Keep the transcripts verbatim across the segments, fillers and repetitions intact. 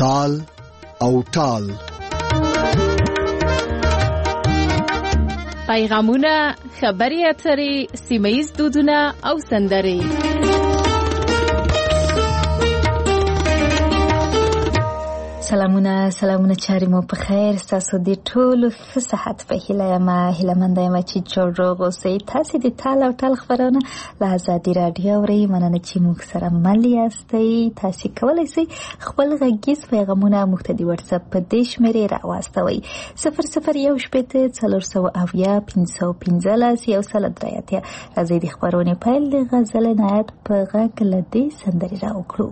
تال او ټال. پیغامونه، خبري اترې، سیمه‌ییز دودونه او سندرې. سلامونه سلامونه چاري مو په خیر. تاسو د ټولو ښه صحت په هیله یم. هیله مند یم چې جوړ روغ اوسئ. تاسو د ټال او ټال خبرونه له ازادي راډیو اورئ. مننه چې موږ سره مل یاستئ. تاسو کولی شئ خپل غږیز پیغامونه موږ ته د واتس اپ په دې شمېرې راواستوئ: صفر صفر یو شپېته څلور سوه اویا پنځه سوه پنځلس یو سل درې اتیا. راځئ د خبرونې پیل د غزل نایت په غږ له دې سندرې راوکړو.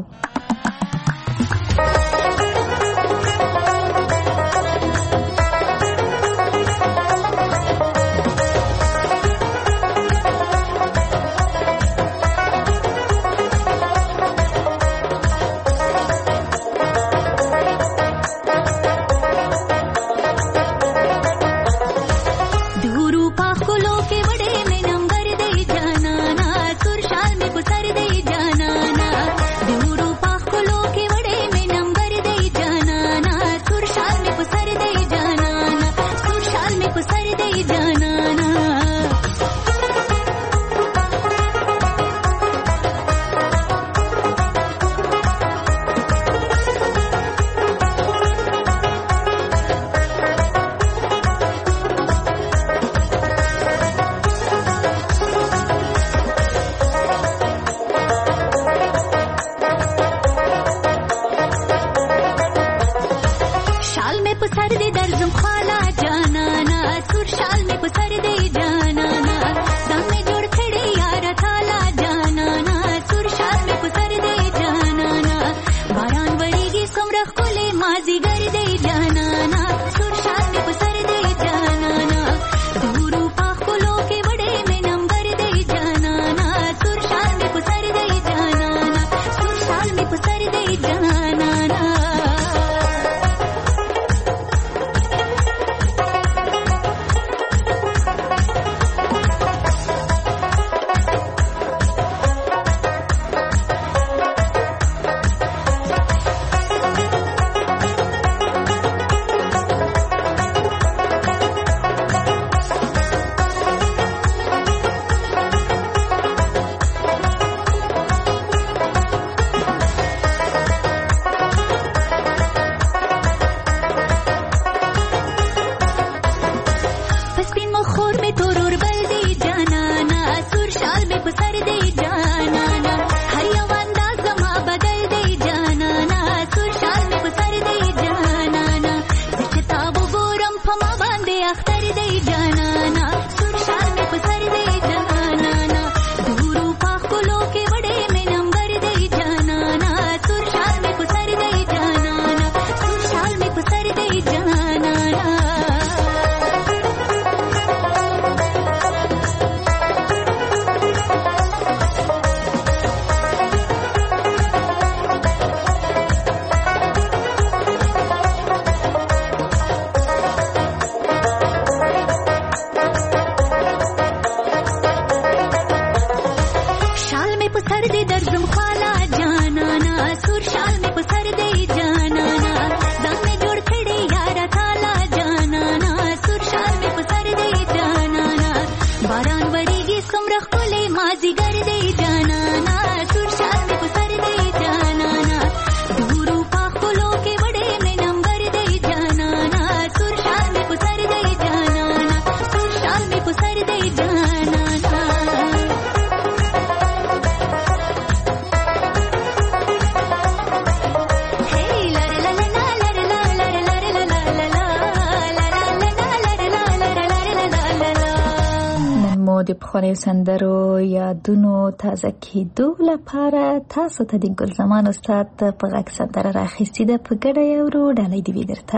د پخوانیو سندرو یادونو تازه کېدو لپاره تاسو ته د ګلزمان استاد په غږ سندره راخیستې ده. په ګډه یې اورو. ډالۍ دې وي درته.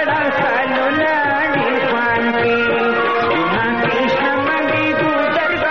Krishna Mandi Gudar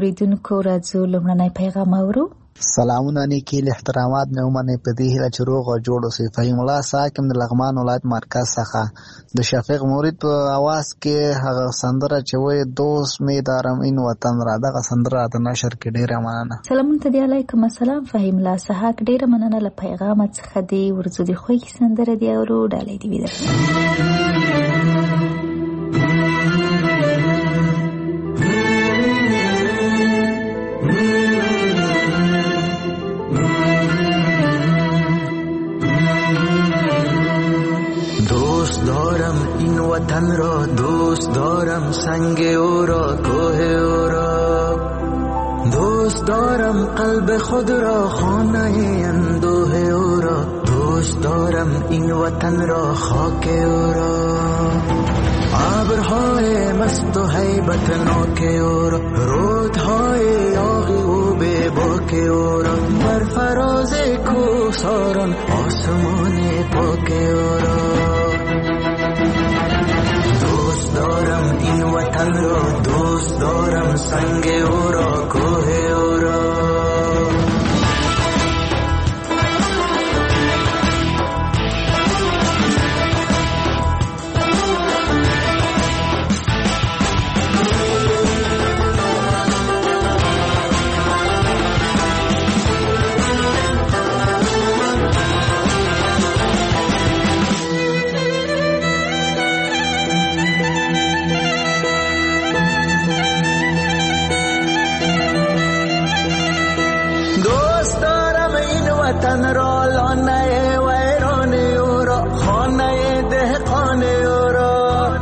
اوریدونکو راځو لومړنی پیغام اورو. سلامونه نیکی احترامات مې ومنئ په دې هیله چې روغ او جوړ اوسئ. فهیم الله ساکم د لغمان ولایت مرکز څخه د شفیق مورید په اواز کې هغه سندره چې وایي دوست مې دارم این وطن را، دغه سندره د نشر کې ډېره مننه. سلامونه ته دی، علیکم السلام فهیم الله سحاک، ډېره مننه له پیغامه څخه دی. ورځو د خوږې سندره دی اورو، ډالۍ دې وي درته. این وطن را دوست دارم، سنگ او را، کوه او را دوست دارم، قلب خود را، خانه اندوه او را دوست دارم، این وطن را، خاک او را، ابرهای مست و هیبت ناک او را، رودهای یاغی و بے باک او را، بر فراز کوهساران آسمان پاک او را دوست دارم، این وطن را دوست دارم، سنگ او را، کوه او را. وطن را لانه ویران او را، خانه دهقان او را،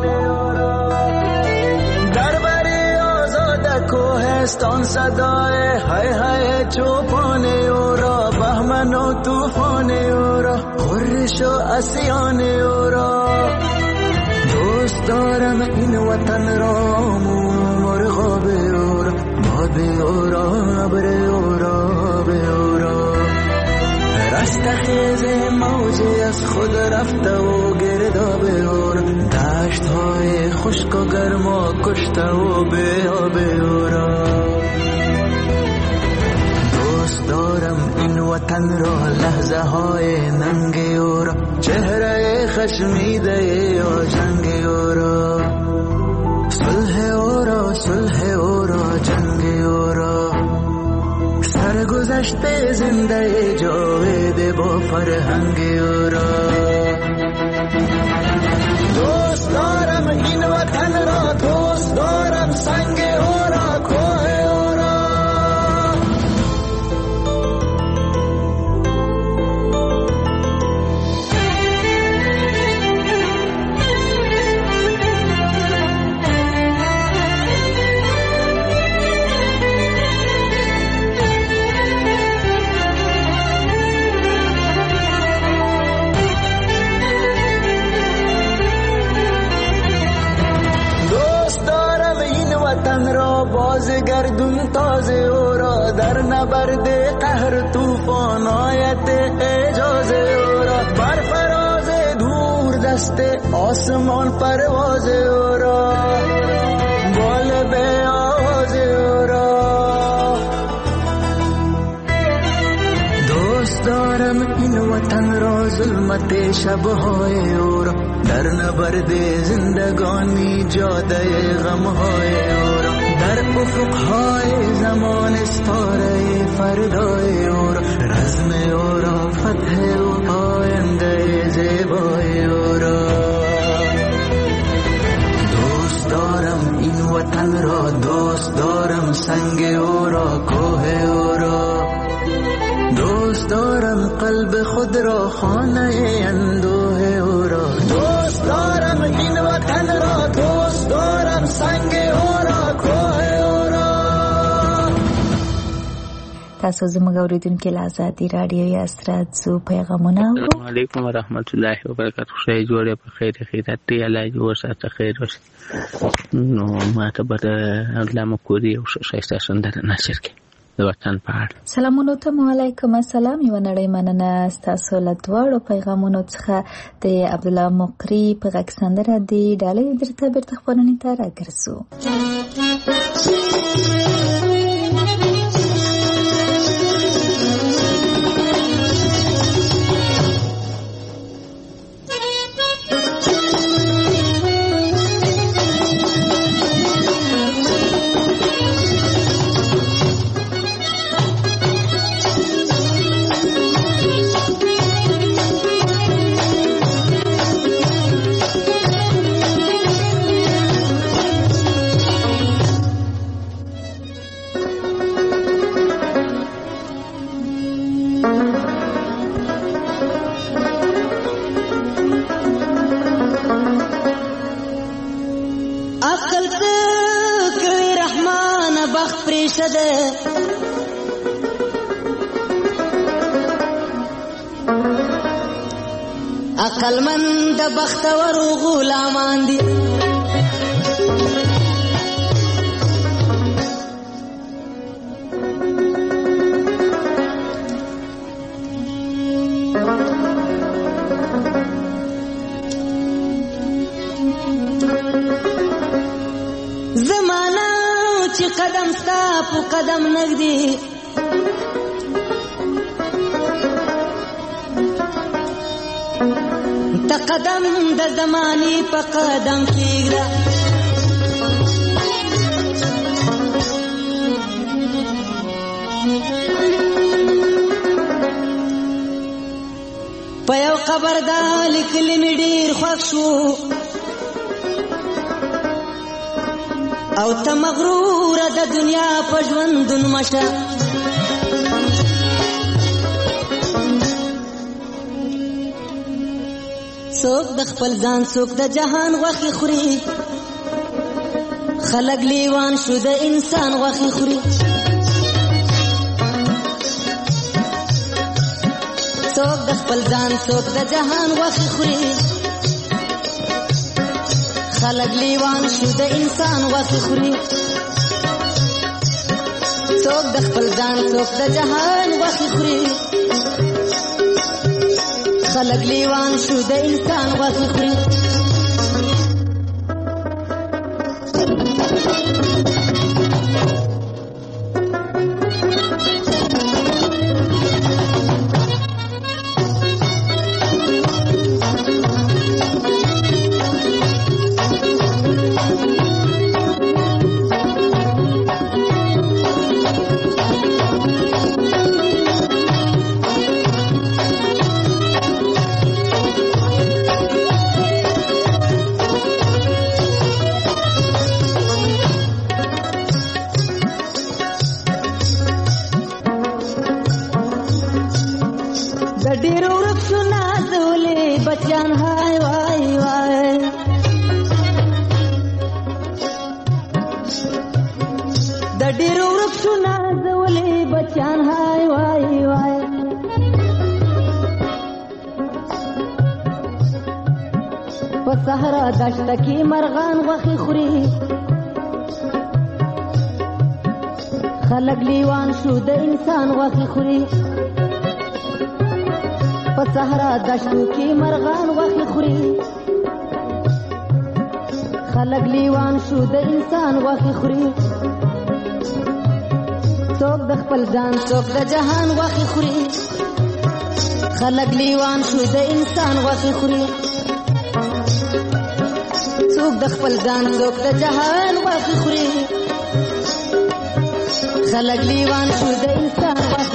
در بری آزاد کوهستان صدای های های چوپان او را، بهمن و طوفان او را، خورش و اسیان او را دوست دارم، این وطن را، مرغاب او را، باد او را، ابر او را، به او را رستخیز موجی از خود رفته و گرداب او را، دشت های خشک و گرم و کشته و به آب او را دوست دارم، این وطن را، لحظه های ننگ او را، چهره خشمیده یا جنگ او را، صلح او را، صلح او را، جنگ او را، سرگذشته زنده جاوید با فرهنگ او را دوست دارم، این وطن را دوست دارم، سنگ او را، کوه او را. گردون تازه او را، در نبرد قهر طوفان آیت اجازه او را، بر فراز دور دست آسمان پرواز او را، بال به آواز او را دوست دارم، این وطن را، ظلمت شبهای او را، در نبرد زندگانی جاده غمهای او را، در افقهای زمان استاره فردای او را، رزم او را، فتح و آینده زیبای او را دوست دارم، این وطن را دوست دارم، سنگ او را، کوه او را دوست دارم، قلب خود را، خانه اندوه او را دوست دارم، این وطن را دوست دارم، سنگ او را، کوه او را. تاسو زموږ اوریدونکو له ازادي راډیو یا استراځو پیغامونه اورو. السلام علیکم ورحمت الله وبرکاته. خدای جوړه په خیر خیرات دی، الله دې ورسره خیر وشي. نو ماته به د علامه کوري او شایسته سندره نشر کړي د وطن په اړه. سلامونه ته، وعلیکم السلام. یو نړۍ مننه ستاسو له دواړو پیغامونو څخه. د عبدالله مقری په غږ سندره دی، ډالۍ درته بیرته خپرونې ته راګرځو. ده عقلمند د بختور غلامان دي زمانہ چې قدم ستا په قدم نږدې ته قدم د زمانې په قدم کېږده په یو قبر دا لیکلي مې ډېر خوښ شو او ته مغروره د دنیا په ژوندون مشه څوک د خپل ځان څوک د جهان غوښې خوري خلک لیوان شو د انسان غوښې خوري څوک د خپل ځان څوک د جهان غوښې خوري خلق لیوان شو د انسان غوښې خوري څوک د خپل ځان څوک د جهان غوښې خوري خلق لیوان شو د انسان غوښې خوري صحرا دشت کی مرغان غوښې خوري خلق لیوان شو د انسان غوښې خوري په صحرا دشتو کې مرغان غوښې خوري خلق لیوان شو د انسان غوښې خوري څوک د خپل ځان څوک د جهان غوښې خوري خلق لیوان شو د انسان غوښې خوري څوک د خپل ځان څوک د جهان غوښې خوري خلق لیوان شو د انسان غوښې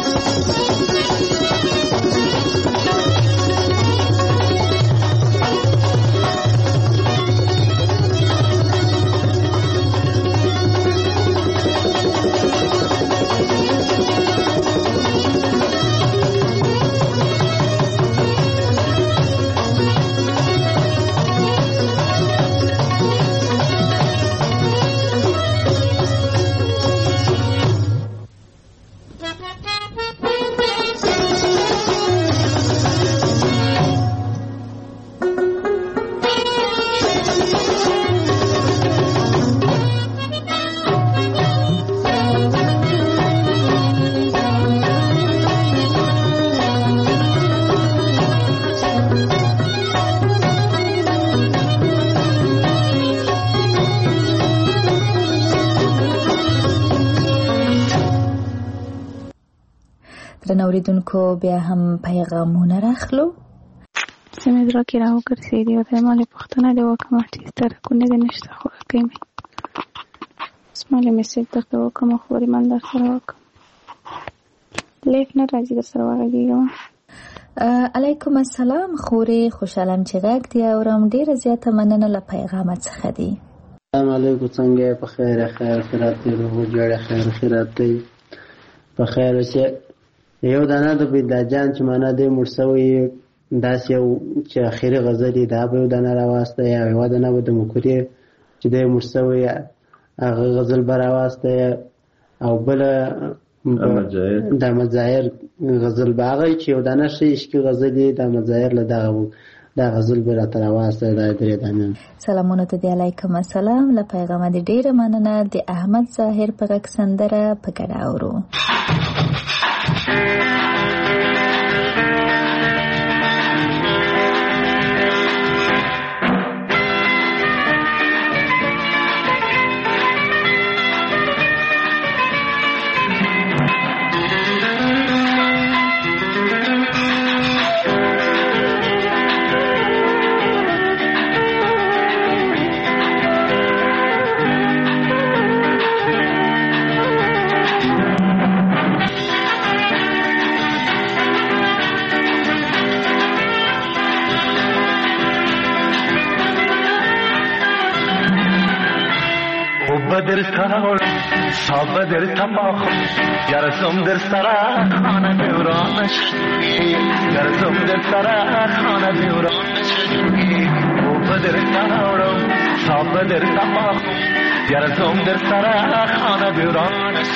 اوریدونکو بیا هم پیغامونه راخلو سمې درا کې راو ګرځېدي او د مالې پښتنه دی وکم ارتیست رکونه د نشته خو کوي اسماله میسج درته وکم خو لري من در سره وکم لیک نه راځي در سره وغږیږم علیکم السلام خوري خوشحالم چې غږ دی اورم ډیره زیاته مننه له پیغام څخه دی السلام علیکم څنګه په خیر خیر خیرات دی روح جوړه خیر خیرات دی په خیر اوسه یو دانه د بنداجان چې معنا دې مرسوي داس یو چې اخیری غزل دا به دانه راواسته یا یو دانه به د مکوري چې دې مرسوي هغه غزل براواسته او بل د مزایر غزل باغی چې یو دانه شي عشقي غزل دی د مزایر له دغه دا غزل به راته راواسته د درې دانې. سلامونه ته دی، علیکم السلام. له پیغامه دې ډېره مننه. د احمد ظاهر په غږ سندره په ګډه اورو. بدر سراور صاب بدر تماخ یارزم در سرا خانه دورانش یارزم در سرا خانه دورانش او بدر سراور صاب بدر تماخ یارزم در سرا خانه دورانش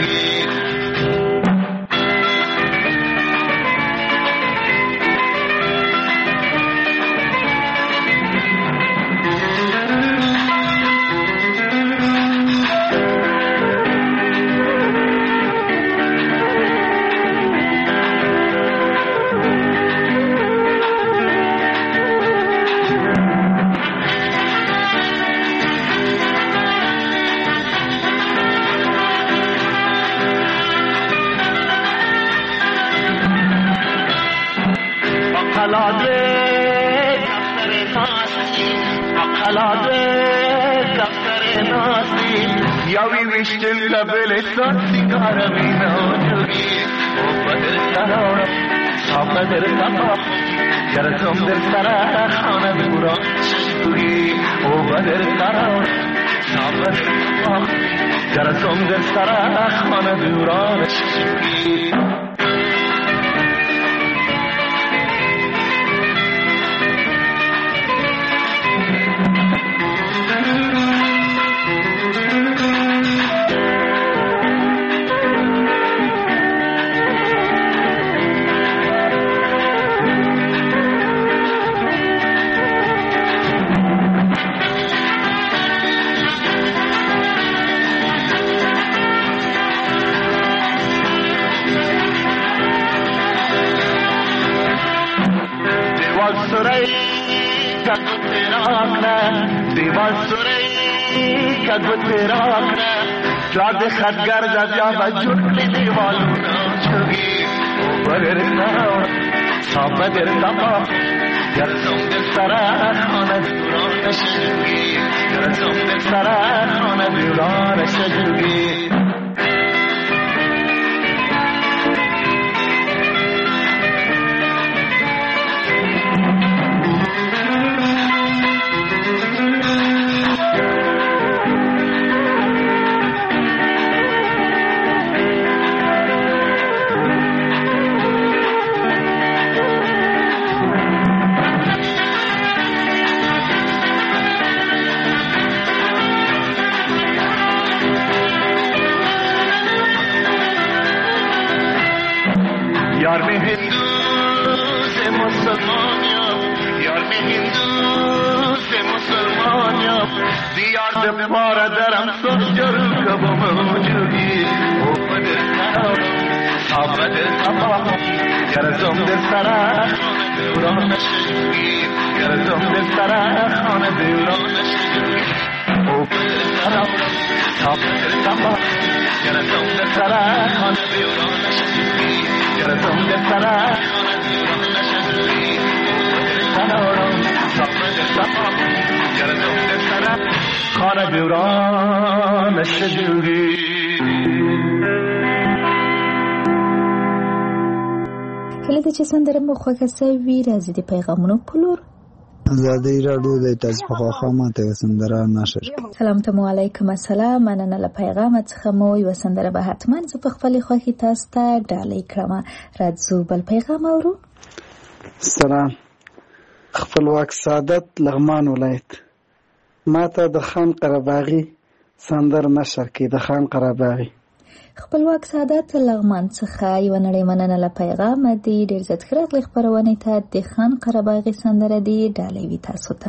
بلسان سیگار مینا جوگی او بدر سرا صاب بدر تماخ یارزم در سرا خانه دورانش جوگی او بدر سرا صاب بدر تماخ یارزم در سرا خانه دورانش جوگی جاد خدگر جا وجود لی دیوالونا چوگی بدر سراور صاب بدر تماخ یارزم در سرا خانه دورانش جوگی یارزم در سرا خانه دورانش جوگی یار میں ہندو سے مسلمان یار میں ہندو سے مسلمان دیار دے پارا درم سجر کب موجودی او بدر سراور صاب بدر تماخ یارزم در سرا دورانش جوگی یارزم در سرا خانه دورانش جوگی او بدر سراور صاب بدر تماخ یارزم در سرا خانه دورانش جوگی یارزم در سرا خانه دورانش جوگی سراورم صاب بدر تماخ یارزم در سرا خانه دورانش جوگی. کله چې سندره مو خوښه سوي راځي د پیغامونو په لور. ازادي راډیو د تاسو په خوا ماته سندره نشر. سلام ته علیکم السلام. مننه له پیغام څخه مو یو سندره به حتما زه په خپل خوښي تاسو ته ډالۍ کړم. راځو بل پیغام اورو. سلام. خپلواک سعادت لغمان ولایت. ماته د خان قرباغي سندر نشر کې د خان قرباغي خپلواک سعادت لغمان څخه یوه نړۍ مننه له پیغامه دی. ډېر زیات ښه راغلئ خپرونې ته. د خان قرهباغي سندره دی ډالۍ وي تاسو ته.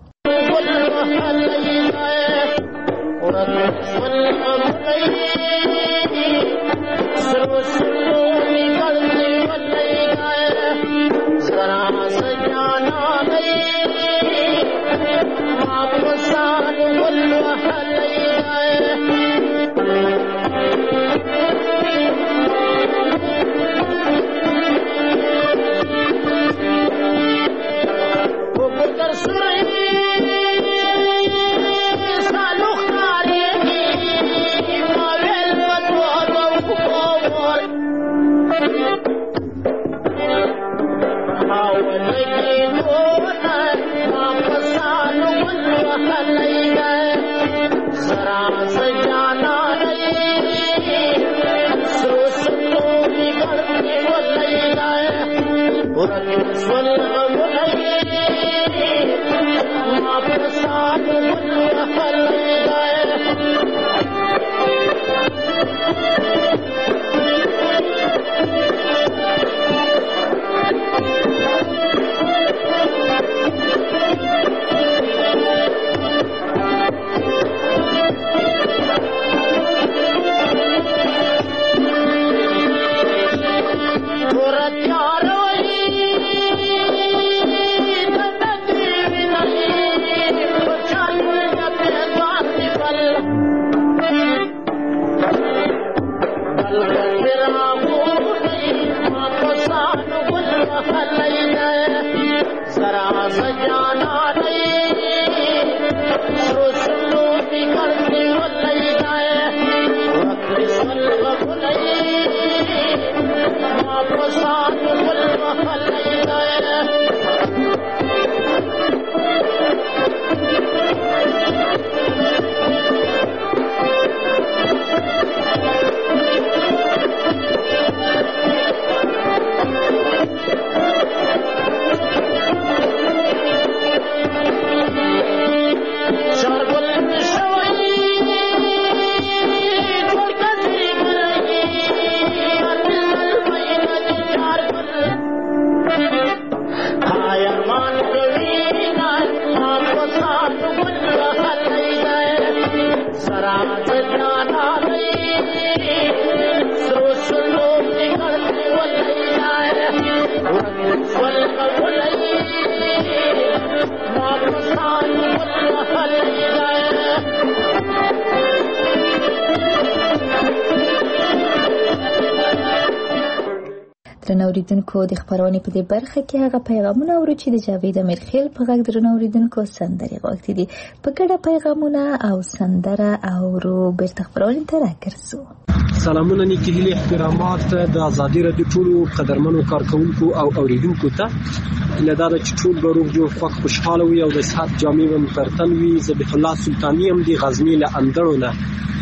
درنو اوریدونکو د خبرونې په دې برخه کې هغه پیغامونه اورو چې د جاوید امیرخیل په غږ درنو اوریدونکو سندرې غوښتي دي. په ګډه پیغامونه او سندره اورو. بیرته خبرونې ته راګرځو. سلامونه نیکی هیلې احترامات د ازادي راډیو ټولو قدرمنو کارکونکو او اوریدونکو ته. له دا چې ټول به روغ جوړ خوښ خوشحاله وي او د صحت جامې به مترتن وي. ذبیح الله سلطاني هم د غزني له اندړو نه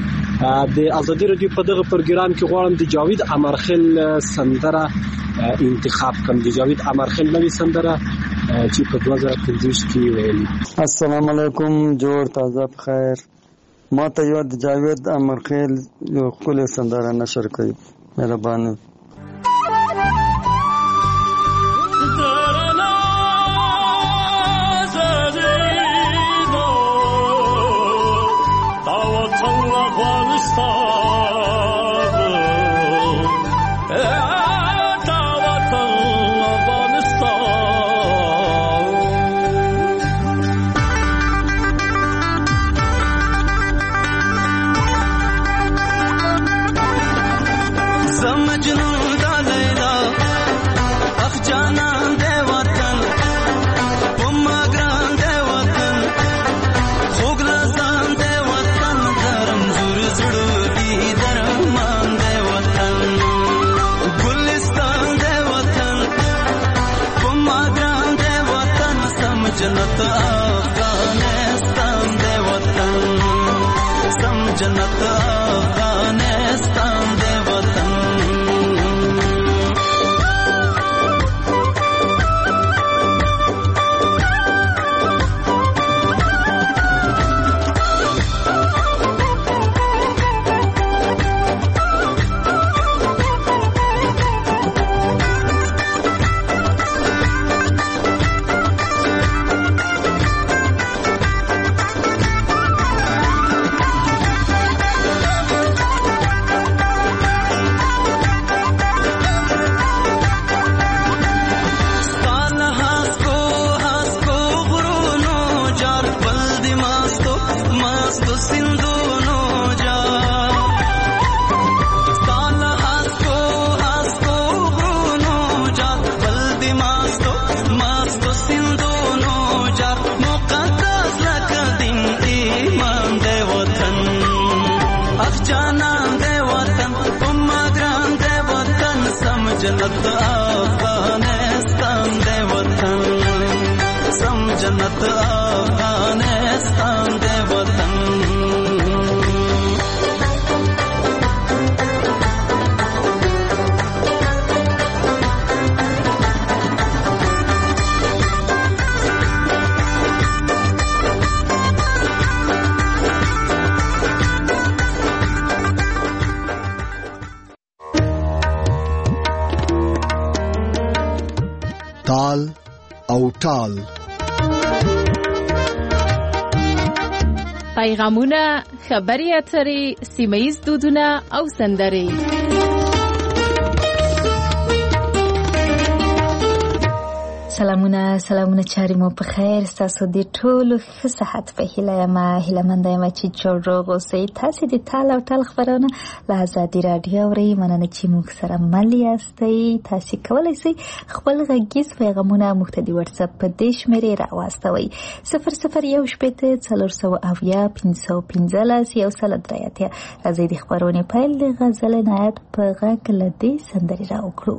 د ازادي راډیو په دغه پروګرام کې غواړم د جاوید امرخیل سندره انتخاب کوم. د جاوید امرخیل نوې سندره چې په دوه زره پنځه کې ویلي. السلام علیکم، جوړ تازه بخیر. ما ته یو د جاوید امرخیل یو ښکلې سندره نشر کړئ، مهرباني. مجنون जन्नत अफगानिस्तान दे वतन सम जन्नत अफगानिस्तान दे वतन ताल او ټال پیغامونه، خبري اترې، سیمه‌ییز دودونه او سندرې. سلامونه سلامونه چاري مو په خیر. تاسو د ټولو ښه صحت په هیله یم. هیله مند یم چې جوړ روغ اوسئ. تاسو د ټال او ټال خبرونه له ازادي راډیو اورئ. مننه چې موږ سره مل یاستئ. تاسو کولی شئ خپل غږیز پیغامونه موږ ته د واتساپ په دې شمېرې راواستوئ: صفر صفر یو شپېته څلور سوه اویا پنځه سوه پنځلس یو سل درې اتیا. راځئ د خبرونې پیل د غزل نایت په غږ له دې سندرې راوکړو.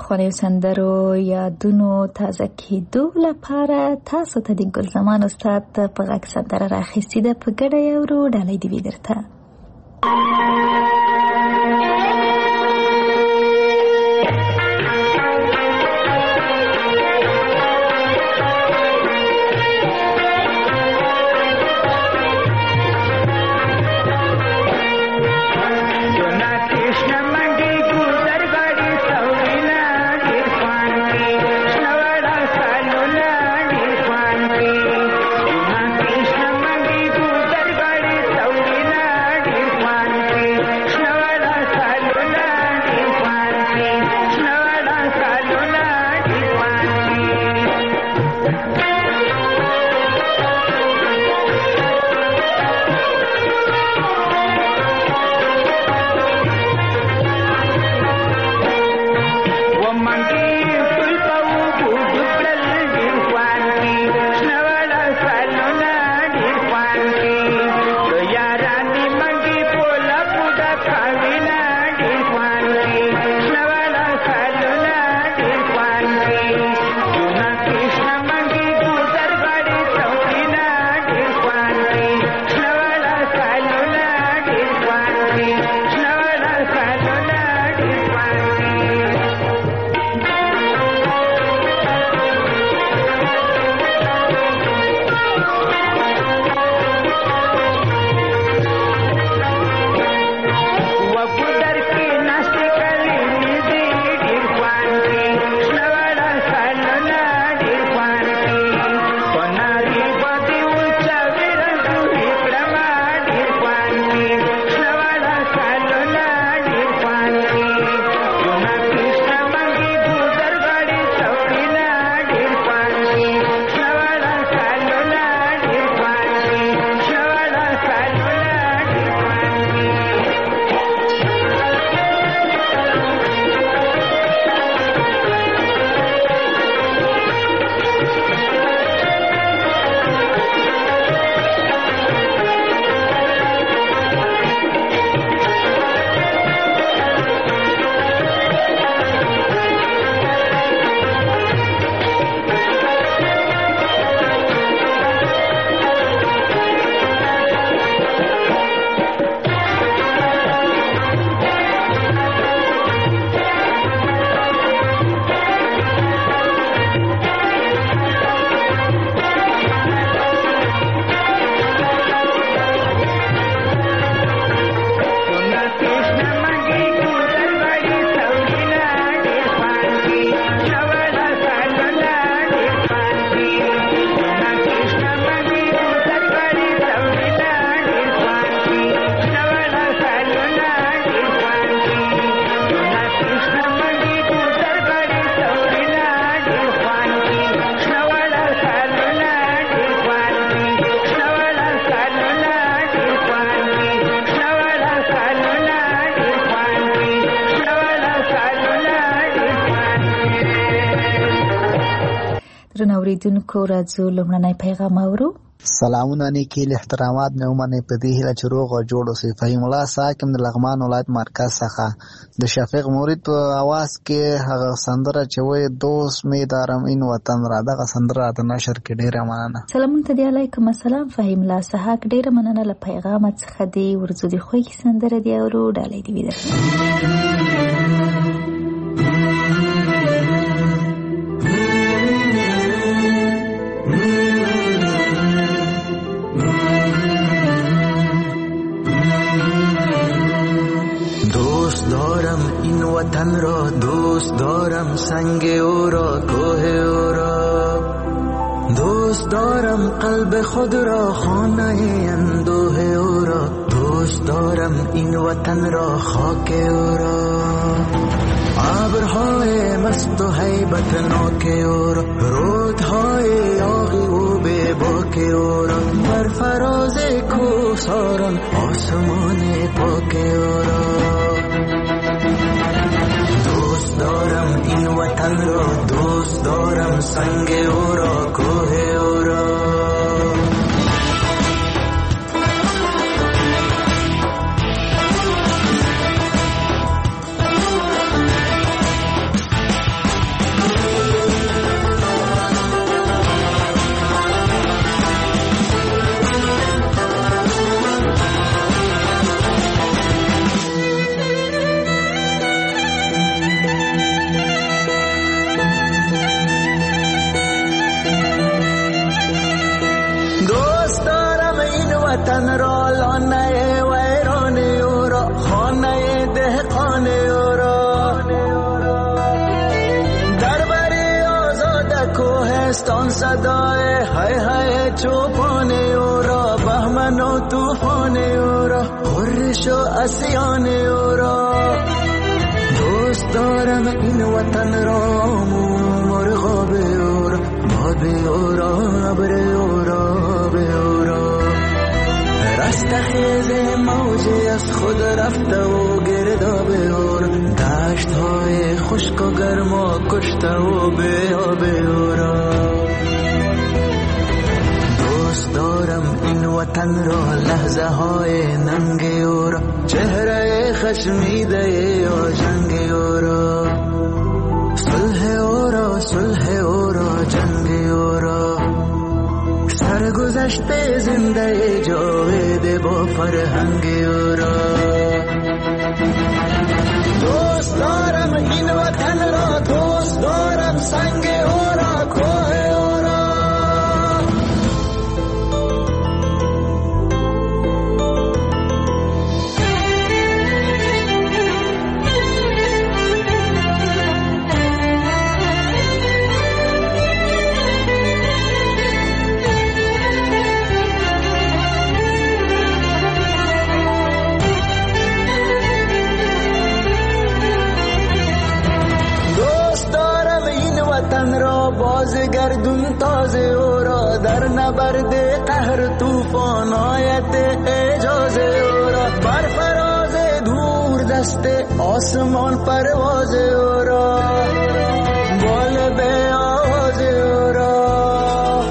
پخوانیو سندرو یادونو تازه کېدو لپاره تاسو ته د ګل زمان استاد په غږ سندره راخیستې ده، په ګډه یې اورو. ډالۍ دې وي درته. اوریدونکو راځو لومړنی پیغام اورو. سلامونه نیکی احترامات مې ومنئ په دې هیله چې روغ او جوړ اوسئ. فهیم الله ساکم د لغمان ولایت مرکز څخه د شفیق مرید په اواز کې هغه سندره چې وایي دوست می دارم این وطن را، دغه سندره د نشر کې ډیره مننه. سلامونه ته دی علیکم السلام فهیم الله ساک ډیره مننه له پیغام څخه دی. ورځو دی خو کی سندره دی اورو. ډالۍ دی ویل وطن را دوست دارم، سنگ او را کوه او را دوست دارم، قلب خود را خانه اندوه او را دوست دارم، این وطن را خاک او را ابرهای مست و هیبت ناک او را رودهای یاغی و بے باک او را بر فراز کوهساران آسمان پاک او را دوست دارم، این وطن را دوست دارم، سنگ او را کوه او را وطن را لانه ویرانه او را خانه دهقانه او را در بری آزاد کوهستان صدای های های چوپانه او را بهمن و توفانه او را خورش و اسیانه او را دوست دارم این وطن را مرغاب او را باد او را ابر او را به او را رستخیز موجی از خود رفته و گرداب او را دشت های خشک و گرم و کشته و به آب او را دوست دارم این وطن را لحظه های ننگ او را چهره خشمیده یا جنگ او را صلح او را صلح او را جنگ او را سرگذشت زنده جاوید با فرهنگ او را دوست دارم این وطن را دوست دارم سنگ او را کوه او را وطن را باز گردون تازه او را در نبرد قهر طوفان آیت اجاز او را بر فراز دور دست آسمان پرواز او را بال به آواز او را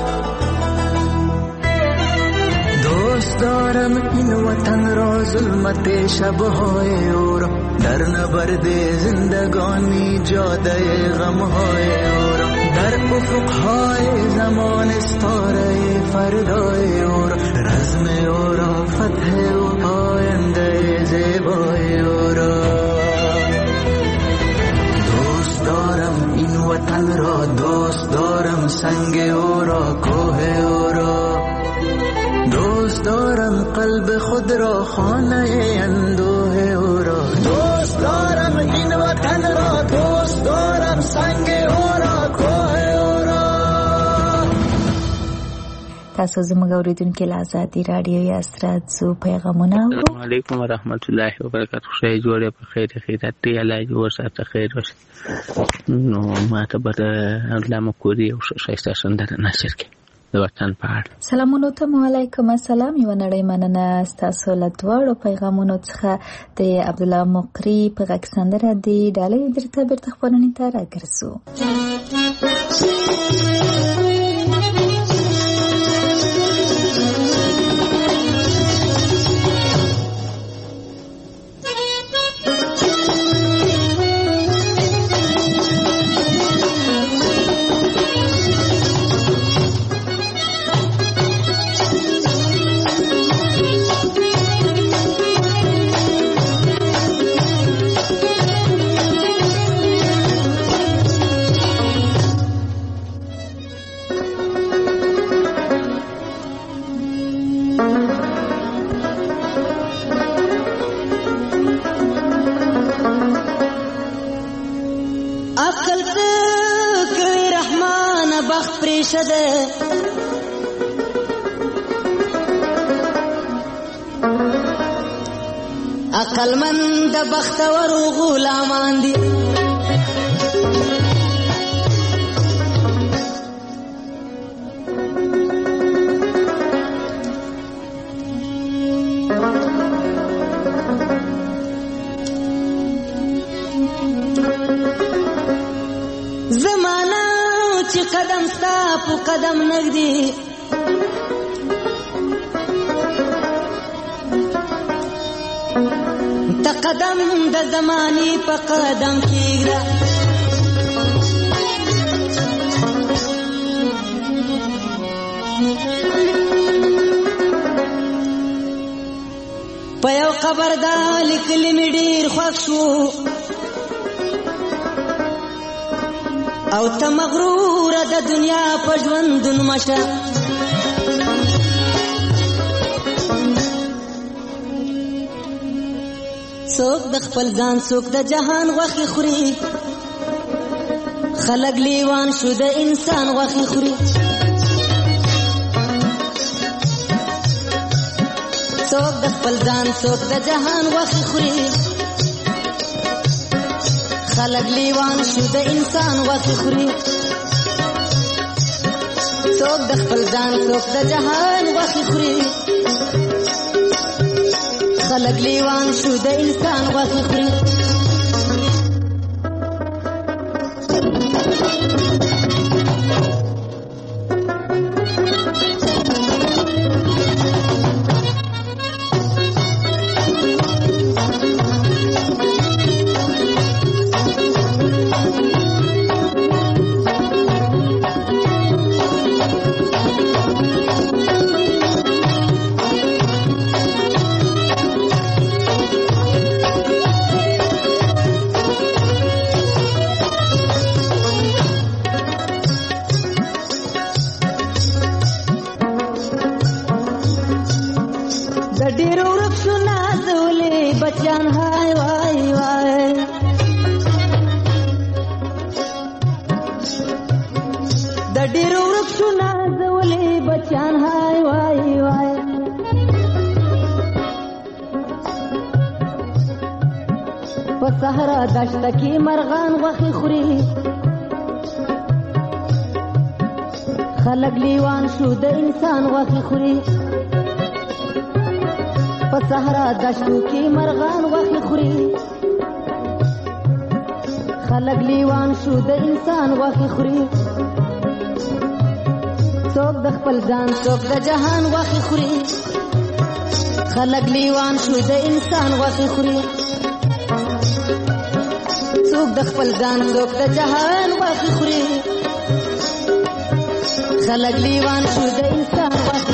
دوست دارم این وطن را ظلمت شبهای او را در نبرد زندگانی جاده غمهای او را در افقهای زمان استاره فردای او را رزم او را فتح و آینده زیبای او را دوست دارم این وطن را دوست دارم سنگ او را کوه او را دوست دارم قلب خود را خانه اندوه او را دوست دارم این وطن را دوست دارم سنگ او را کوه او را تاسو زموږ اوریدونکو له ازادي راډیو یا استراډیو پیغامونه السلام علیکم ورحمت الله وبرکاته شای جوړه په خیر خیرات دی الله دې ورسره خیر وشي نو ما ته به علامه کوري او شایسته سندره نشر کړي د وطن په اړه. سلامونه ته وعلیکم السلام. یو نړۍ مننه ستاسو له دواړو پیغامونو څخه د عبدالله مقری په غږ سندره دی ډالۍ درته بیرته خپرونې ته راګرځو. عقل مند بختور غلامان دي زمانہ چې قدم ستا په قدم نږدې ته قدم د زمانې په قدم کېږده په یو خبر دا لیکلي مې ډېر خوښ شو او ته مغروره د دنیا په ژوندون مشه څوک د خپل ځان څوک د جهان غوښې خوري خلک لیوان شو د انسان غوښې خوري څوک د خپل ځان څوک د جهان غوښې خوري خلک لیوان شو د انسان غوښې خوري څوک د خپل ځان څوک د جهان غوښې خوري خلک لیوان شو د انسان غوښې خوري صحرا دشت کی مرغان غوښې خوري خلک لیوان شو د انسان غوښې خوري په صحرا دشتو کې مرغان غوښې خوري خلک لیوان شو د انسان غوښې خوري څوک د خپل ځان څوک د جهان غوښې خوري خلک لیوان شو د انسان غوښې خوري څوک د خپل ځان څوک د جهان غوښې خوري خلک لیوان شو د انسان غوښې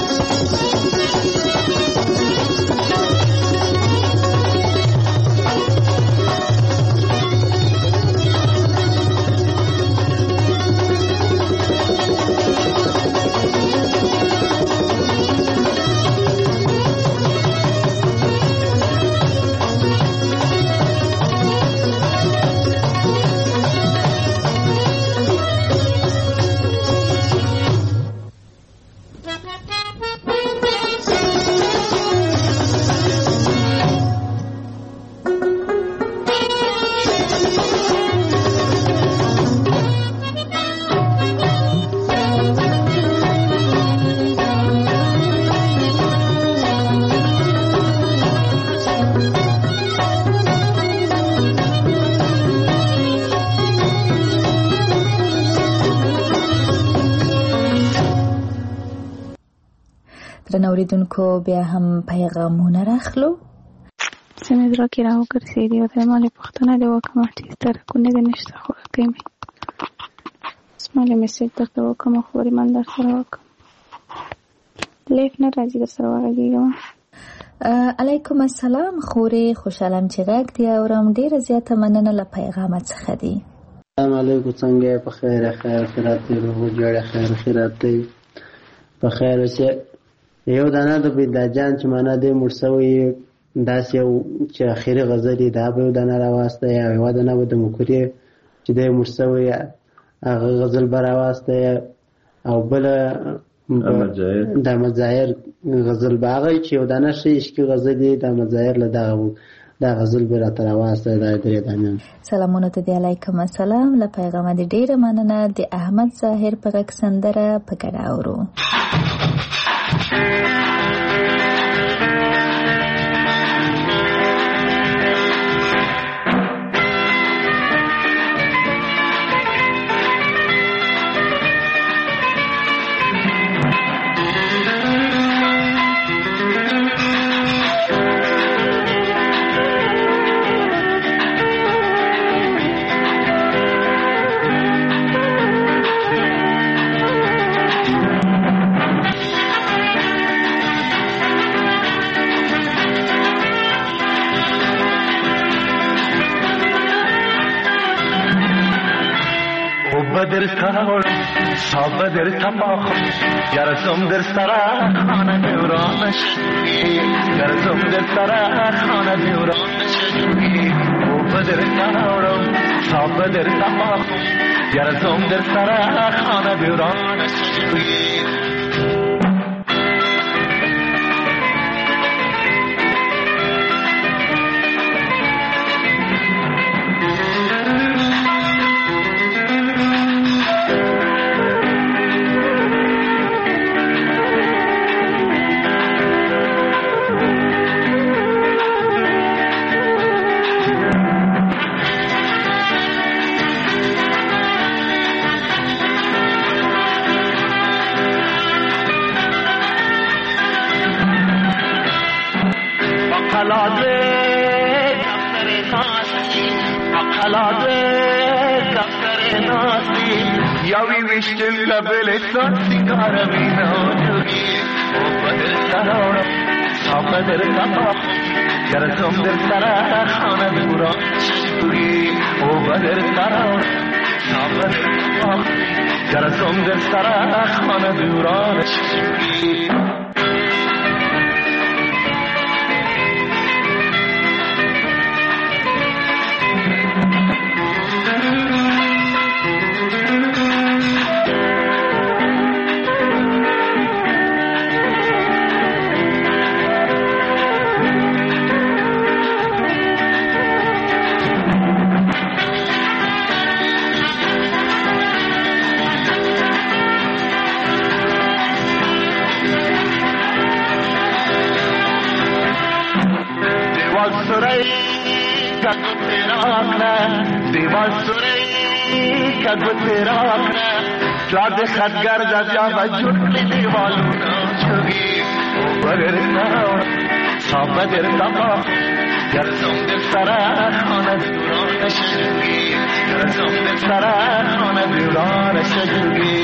اوریدونکو بیا هم پیغامونه راخلو سمې زړه کې راوګرځېدې او د مالې پوښتنه دې وکړم ارټیست رکونې دې نشته خوښکۍ مې اسماعیل میسج درته وکړم خبرې من در سره وکړم لیف نه راځي در سره وغږېږم علیکم السلام خورې خوشحالم چې غږ دې اورم ډېره زیاته مننه له پیغامه څخه دي السلام علیکم څنګه یې په خیر خیر خیرات دې روغ جوړ خیر خیرات دی په خیر اوسې یو دانه د بیداجان چې معنا دې مړ شوی داسې یو چې اخري غزل یې دا به یو دانه راواسته یا یوه دانه به د مکورې چې دی مړ شوی هغه غزل به راواسته او بله د مزایر غزل به هغه چې یو دانه ښه عشقي غزل یې د مزایر له دغه دا غزل به راته راواسته دا درې دانې سلامونه ته دې علیکم السلام له پیغامه دې ډېره مننه د احمد ظاهر په غږ سندره په ګډه اورو بدر کاوړ صاحب در تماخ گرزم در سرا خانه دورانش گرزم در سرا خانه دورانش او بدر تنورم صاحب در تماخ گرزم در سرا خانه دورانش Still la belle sorti caramina jogi o badr sarora sabadr tapa garzum der sara khana dura jogi o badr sarora sabadr tapa garzum der sara khana dura jogi Lade khadgar da java jutli diwaluna jogi barer tara sabader tapa garzum der sara khana durana jogi garzum der sara khana durana jogi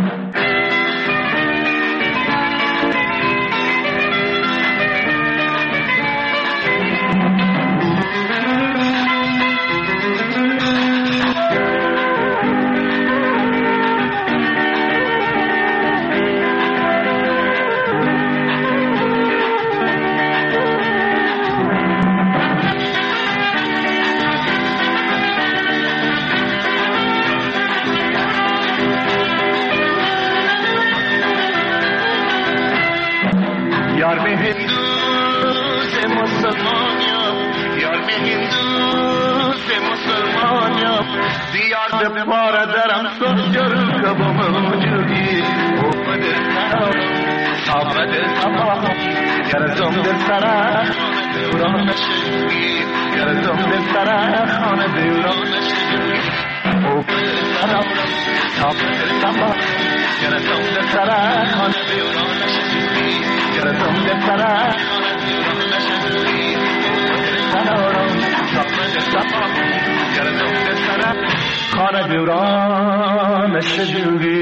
Garzum der sara khana jogi garzum der sara khana dura jogi o sara sabad der tapa garzum der sara khana dura jogi garzum der sara khana dura jogi sara sabad der tapa garzum der sara khana dura jogi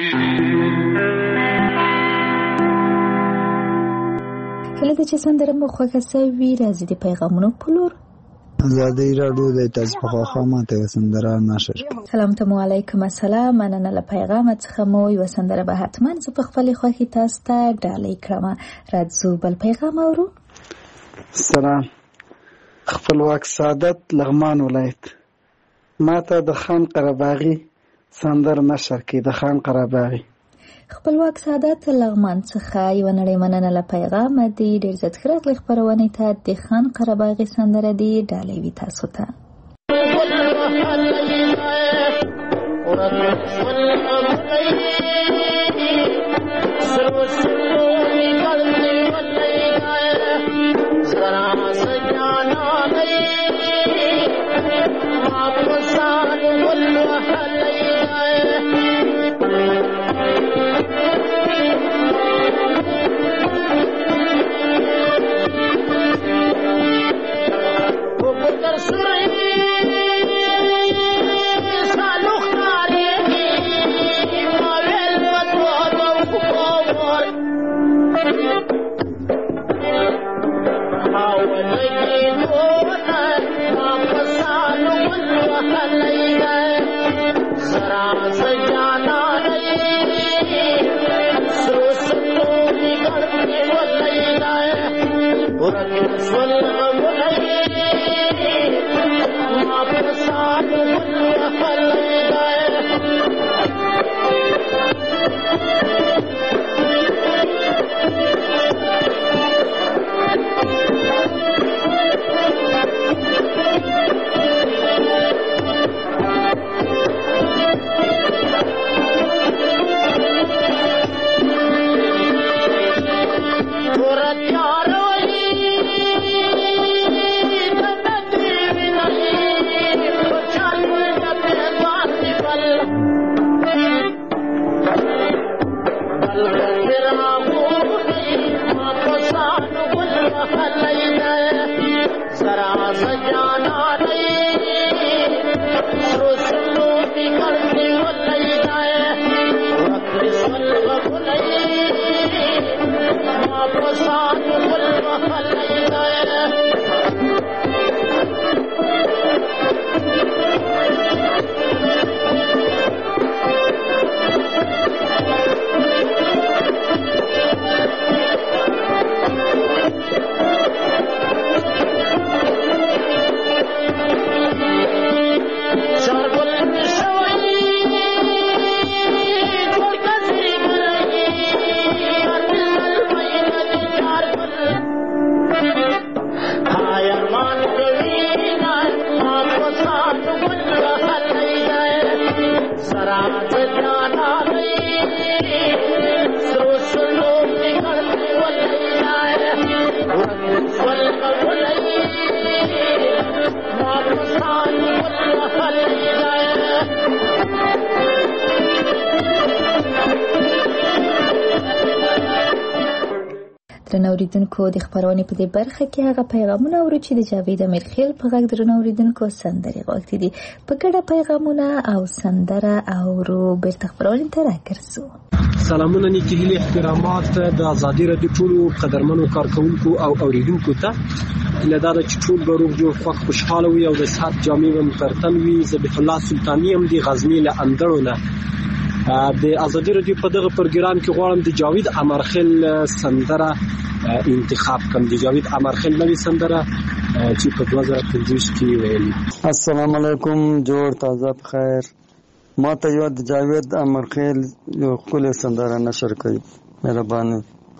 کله چې سندره مو خوښه سوي راځي د پیغامونو په لور. ازادي راډیو د تاسو په خوا ماته سندره نشر. سلام ته علیکم السلام مننه له پیغام څخه مو یو سندره به حتما زه په خپل خوښي تاسو ته ډالۍ کړم. راځو بل پیغام اورو. سلام خپلواک سعادت لغمان ولایت ماته د خان قرباغي سندره نشر کې د خان قرباغي خپلواک سعادت لغمان څخه یو نړۍ مننه له پیغام دی ډیر زیات خراغلی خبرونه ته د خان قرباغي سندره دی ډالۍ وی تاسو ته Saluh درنو اوریدونکو د خبرونې په دې برخه کې هغه پیغامونه اورو چې د جاوید امیرخیل په غږ درنو اوریدونکو سندرې غوښتي دي. په ګډه پیغامونه او سندره اورو بیرته خبرونې ته راګرځو. سلامونه نیکی هیلې احترامات د ازادي رادیو ټولو قدرمنو کارکونکو او اوریدونکو ته لدا د ټول بروغ جو خوښ خوشاله وي او د صحت جامع و مترتن وي. ذبیح الله سلطانی هم دی غزنی له اندړو نه د ازادي رادیو په دغه پروګرام کې غواړم د جاوید امرخیل سندره انتخاب کوم. د جاوید امرخیل نوې سندره چې په دوه زره پنځه کې ویلي. السلام علیکم، جوړ تازه بخیر. ما ته یو د جاوید امرخیل یو خپل سندره نشر کړي، مهرباني.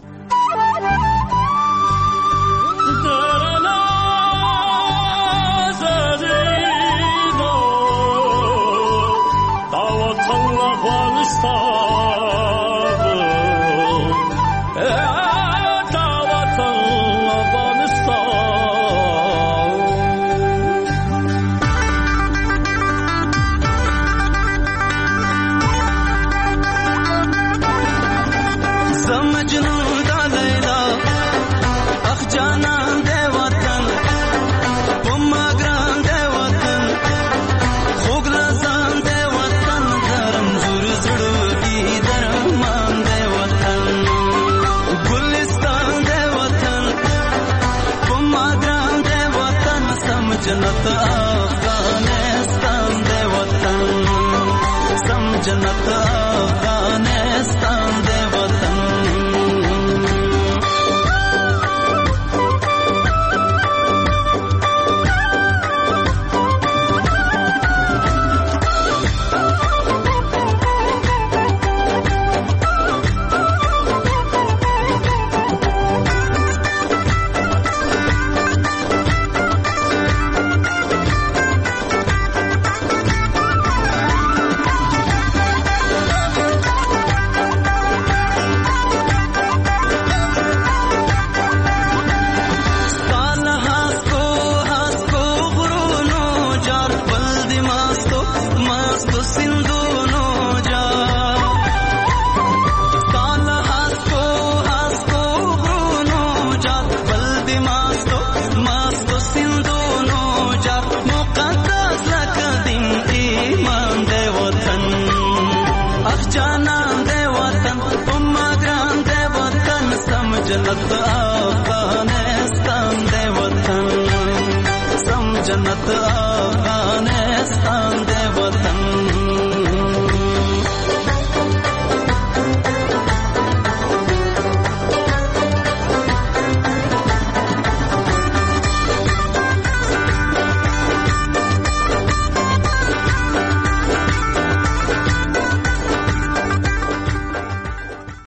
जन्नत अफगानिस्तान दे वतन, सम जन्नत अफगानिस्तान दे वतन। जन्नत अफगानिस्तान दे वतन, सम जन्नत